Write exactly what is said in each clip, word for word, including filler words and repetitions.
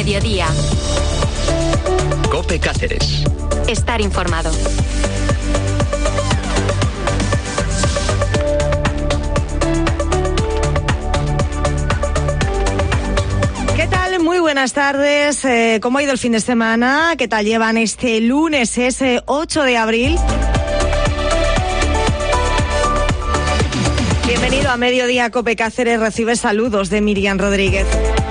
mediodía. COPE Cáceres. Estar informado. ¿Qué tal? Muy buenas tardes. Eh, ¿Cómo ha ido el fin de semana? ¿Qué tal llevan este lunes, ese ocho de abril? Bienvenido a Mediodía COPE Cáceres. Recibe saludos de Miriam Rodríguez.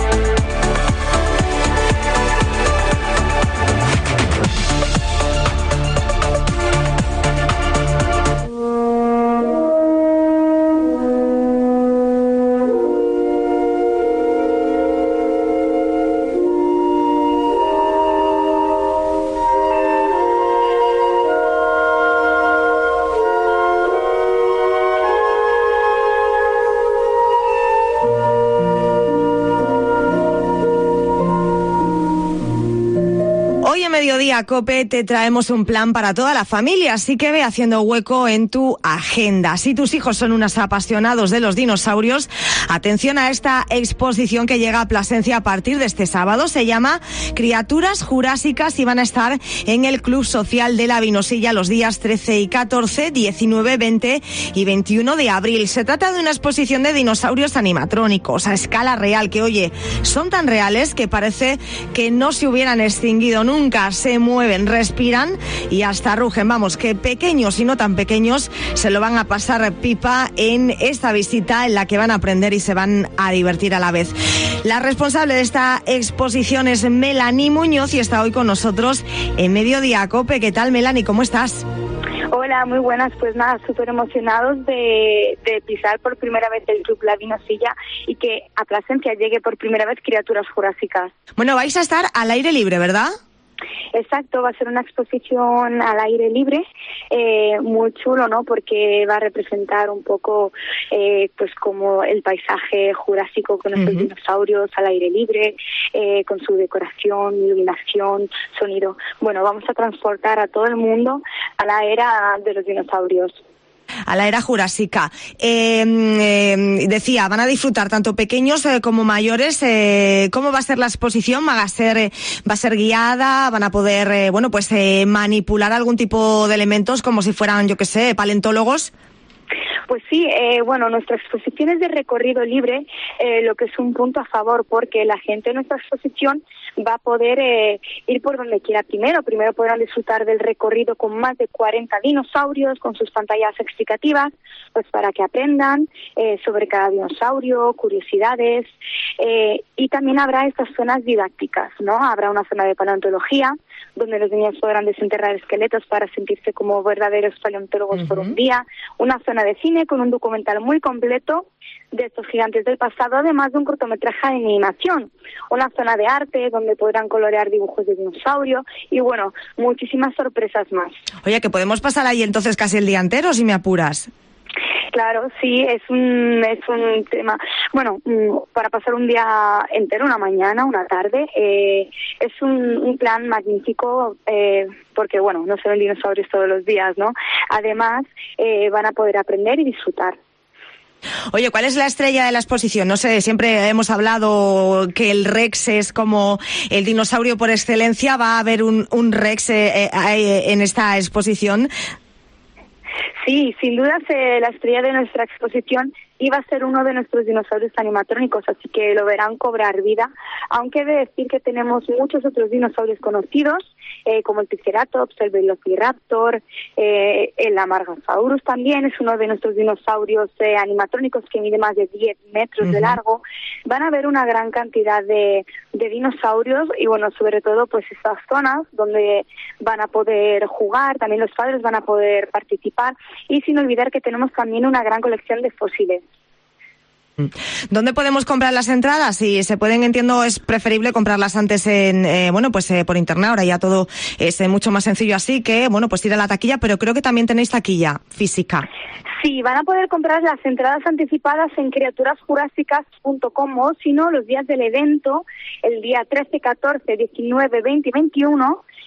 Mediodía COPE te traemos un plan para toda la familia, así que ve haciendo hueco en tu agenda. Si tus hijos son unos apasionados de los dinosaurios, atención a esta exposición que llega a Plasencia a partir de este sábado. Se llama Criaturas Jurásicas y van a estar en el Club Social de la Vinosilla los días trece y catorce, diecinueve, veinte y veintiuno de abril. Se trata de una exposición de dinosaurios animatrónicos a escala real que, oye, son tan reales que parece que no se hubieran extinguido nunca. Se mueven, respiran y hasta rugen. Vamos, que pequeños y no tan pequeños se lo van a pasar pipa en esta visita en la que van a aprender y se van a divertir a la vez. La responsable de esta exposición es Melanie Muñoz y está hoy con nosotros en Mediodía COPE. ¿Qué tal, Melanie? ¿Cómo estás? Hola, muy buenas. Pues nada, súper emocionados de, de pisar por primera vez el Club La Vinosilla y que a Plasencia llegue por primera vez Criaturas Jurásicas. Bueno, vais a estar al aire libre, ¿verdad? Exacto, va a ser una exposición al aire libre, eh, muy chulo, ¿no? Porque va a representar un poco, eh, pues como el paisaje jurásico con estos uh-huh. dinosaurios al aire libre, eh, con su decoración, iluminación, sonido. Bueno, vamos a transportar a todo el mundo a la era de los dinosaurios. A la era jurásica. Eh, eh, decía, van a disfrutar tanto pequeños eh, como mayores. Eh, ¿Cómo va a ser la exposición? ¿Va a ser, eh, va a ser guiada? ¿Van a poder, eh, bueno, pues eh, manipular algún tipo de elementos como si fueran, yo qué sé, paleontólogos? Pues sí, eh, bueno, nuestra exposición es de recorrido libre, eh, lo que es un punto a favor, porque la gente en nuestra exposición va a poder eh, ir por donde quiera primero. Primero podrán disfrutar del recorrido con más de cuarenta dinosaurios, con sus pantallas explicativas, pues para que aprendan eh, sobre cada dinosaurio, curiosidades, eh, y también habrá estas zonas didácticas, ¿no? Habrá una zona de paleontología, donde los niños podrán desenterrar esqueletos para sentirse como verdaderos paleontólogos uh-huh. por un día, una zona de cine con un documental muy completo de estos gigantes del pasado, además de un cortometraje de animación, una zona de arte donde podrán colorear dibujos de dinosaurio y, bueno, muchísimas sorpresas más. Oye, que podemos pasar ahí entonces casi el día entero, si me apuras. Claro, sí, es un es un tema, bueno, para pasar un día entero, una mañana, una tarde, eh, es un, un plan magnífico, eh, porque, bueno, no se ven dinosaurios todos los días, ¿no? Además, eh, van a poder aprender y disfrutar. Oye, ¿cuál es la estrella de la exposición? No sé, siempre hemos hablado que el Rex es como el dinosaurio por excelencia. ¿Va a haber un, un Rex eh, eh, en esta exposición? Sí, sin duda eh, la estrella de nuestra exposición iba a ser uno de nuestros dinosaurios animatrónicos, así que lo verán cobrar vida, aunque he de decir que tenemos muchos otros dinosaurios conocidos, eh, como el Triceratops, el Velociraptor, eh, el Amargasaurus también es uno de nuestros dinosaurios eh, animatrónicos que mide más de diez metros uh-huh. de largo. Van a haber una gran cantidad de, de dinosaurios y, bueno, sobre todo pues estas zonas donde van a poder jugar, también los padres van a poder participar y sin olvidar que tenemos también una gran colección de fósiles. ¿Dónde podemos comprar las entradas? Si se pueden, entiendo, es preferible comprarlas antes en, eh, bueno, pues eh, por internet. Ahora ya todo es eh, mucho más sencillo, así que, bueno, pues ir a la taquilla, pero creo que también tenéis taquilla física. Sí, van a poder comprar las entradas anticipadas en criaturas jurásicas punto com o, si no, los días del evento, el día trece, catorce, diecinueve, veinte y veintiuno,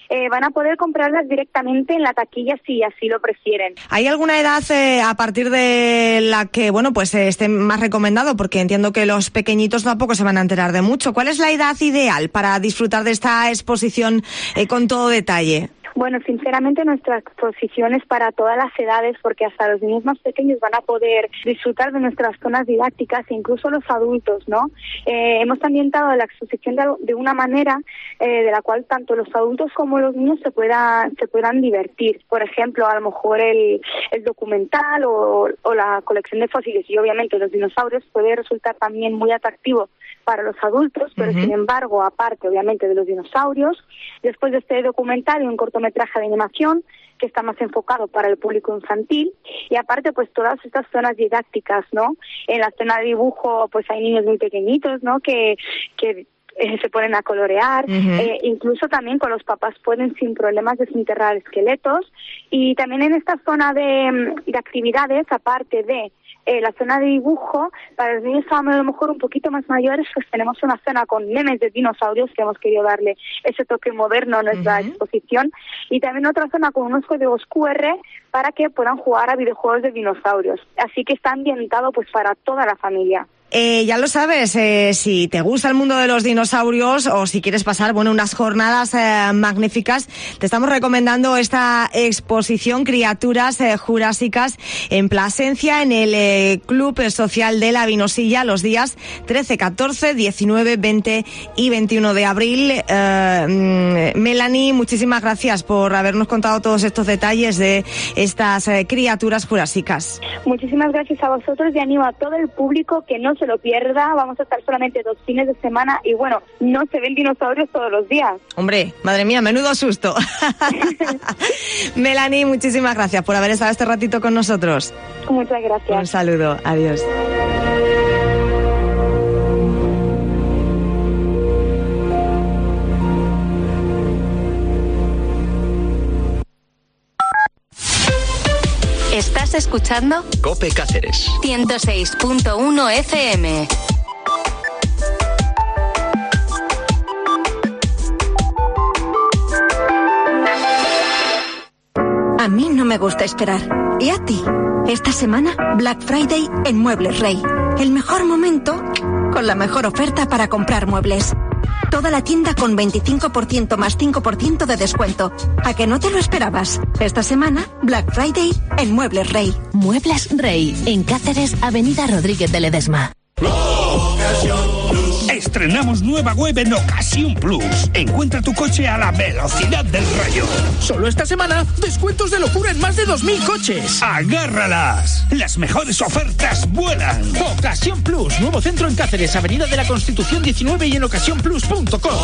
eh, van a poder comprarlas directamente en la taquilla si así lo prefieren. ¿Hay alguna edad eh, a partir de la que, bueno, pues eh, esté más recomendado? Porque entiendo que los pequeñitos tampoco se van a enterar de mucho. ¿Cuál es la edad ideal para disfrutar de esta exposición eh, con todo detalle? Bueno, sinceramente nuestra exposición es para todas las edades porque hasta los niños más pequeños van a poder disfrutar de nuestras zonas didácticas e incluso los adultos, ¿no? Eh, hemos ambientado la exposición de, de una manera eh, de la cual tanto los adultos como los niños se puedan se puedan divertir. Por ejemplo, a lo mejor el, el documental o, o la colección de fósiles y obviamente los dinosaurios puede resultar también muy atractivo para los adultos, pero uh-huh. sin embargo, aparte obviamente de los dinosaurios, después de este documental y un cortometraje de animación que está más enfocado para el público infantil y aparte pues todas estas zonas didácticas, ¿no? En la zona de dibujo pues hay niños muy pequeñitos, ¿no? Que, que eh, se ponen a colorear, uh-huh. eh, incluso también con los papás pueden sin problemas desenterrar esqueletos y también en esta zona de, de actividades, aparte de Eh, la zona de dibujo, para los niños a lo mejor un poquito más mayores, pues tenemos una zona con memes de dinosaurios que hemos querido darle ese toque moderno a nuestra uh-huh. exposición y también otra zona con unos códigos cu erre para que puedan jugar a videojuegos de dinosaurios. Así que está ambientado pues para toda la familia. Eh, ya lo sabes, eh, si te gusta el mundo de los dinosaurios o si quieres pasar, bueno, unas jornadas eh, magníficas, te estamos recomendando esta exposición Criaturas eh, Jurásicas en Plasencia, en el eh, Club Social de la Vinosilla, los días trece, catorce, diecinueve, veinte y veintiuno de abril. Eh, Melanie, muchísimas gracias por habernos contado todos estos detalles de estas eh, criaturas jurásicas. Muchísimas gracias a vosotros y animo a todo el público que no se lo pierda. Vamos a estar solamente dos fines de semana y bueno, no se ven dinosaurios todos los días. Hombre, madre mía, menudo susto. Melanie, muchísimas gracias por haber estado este ratito con nosotros. Muchas gracias. Un saludo, adiós. ¿Estás escuchando? COPE Cáceres. ciento seis punto uno F M. A mí no me gusta esperar. ¿Y a ti? Esta semana, Black Friday en Muebles Rey. El mejor momento con la mejor oferta para comprar muebles. Toda la tienda con veinticinco por ciento más cinco por ciento de descuento. ¿A que no te lo esperabas? Esta semana, Black Friday en Muebles Rey. Muebles Rey, en Cáceres, Avenida Rodríguez de Ledesma. Estrenamos nueva web en Ocasión Plus. Encuentra tu coche a la velocidad del rayo. Solo esta semana, descuentos de locura en más de dos mil coches. ¡Agárralas! Las mejores ofertas vuelan. Ocasión Plus, nuevo centro en Cáceres, Avenida de la Constitución diecinueve y en ocasión plus punto com.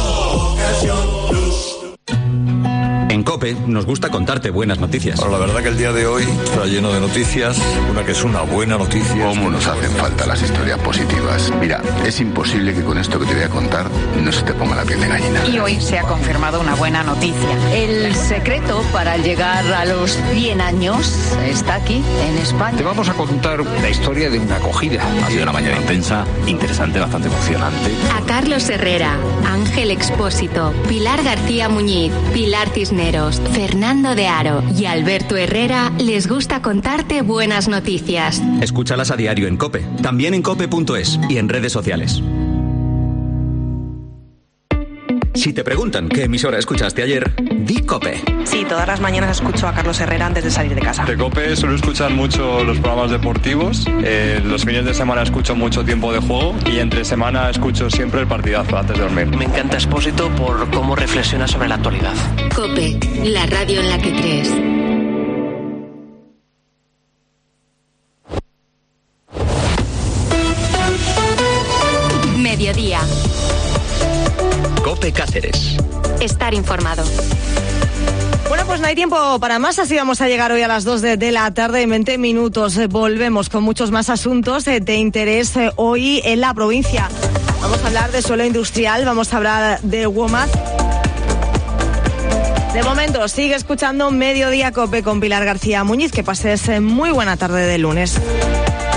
En COPE nos gusta contarte buenas noticias. Bueno, la verdad que el día de hoy está lleno de noticias. Una que es una buena noticia. ¿Cómo nos hacen falta las historias positivas? Mira, es imposible que con esto que te voy a contar no se te ponga la piel de gallina. Y hoy se ha confirmado una buena noticia. El secreto para llegar a los cien años está aquí, en España. Te vamos a contar la historia de una acogida. Ha sido una mañana intensa, interesante, bastante emocionante. A Carlos Herrera, Ángel Expósito, Pilar García Muñiz, Pilar Tisneros, Fernando de Aro y Alberto Herrera les gusta contarte buenas noticias. Escúchalas a diario en COPE, también en cope punto es y en redes sociales. Si te preguntan qué emisora escuchaste ayer, di COPE. Sí, todas las mañanas escucho a Carlos Herrera antes de salir de casa. De COPE suelo escuchar mucho los programas deportivos, eh, los fines de semana escucho mucho Tiempo de Juego y entre semana escucho siempre el partidazo antes de dormir. Me encanta Expósito por cómo reflexiona sobre la actualidad. COPE, la radio en la que crees. Mediodía. COPE Cáceres. Estar informado. Bueno, pues no hay tiempo para más, así vamos a llegar hoy a las dos de, de la tarde, en veinte minutos. Eh, volvemos con muchos más asuntos eh, de interés eh, hoy en la provincia. Vamos a hablar de suelo industrial, vamos a hablar de WOMAD. De momento, sigue escuchando Mediodía COPE con Pilar García Muñiz. Que pases eh, muy buena tarde de lunes.